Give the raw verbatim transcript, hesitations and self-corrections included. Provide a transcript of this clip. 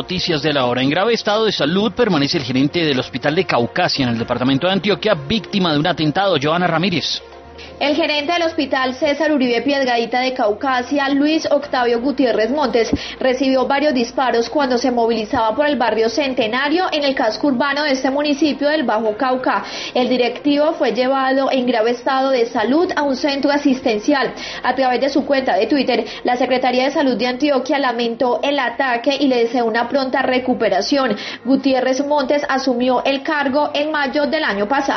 Noticias de la hora. En grave estado de salud permanece el gerente del Hospital de Caucasia en el departamento de Antioquia, víctima de un atentado. Joana Ramírez. El gerente del Hospital César Uribe Piedradita de Caucasia, Luis Octavio Gutiérrez Montes, recibió varios disparos cuando se movilizaba por el barrio Centenario en el casco urbano de este municipio del Bajo Cauca. El directivo fue llevado en grave estado de salud a un centro asistencial. A través de su cuenta de Twitter, la Secretaría de Salud de Antioquia lamentó el ataque y le deseó una pronta recuperación. Gutiérrez Montes asumió el cargo en mayo del año pasado.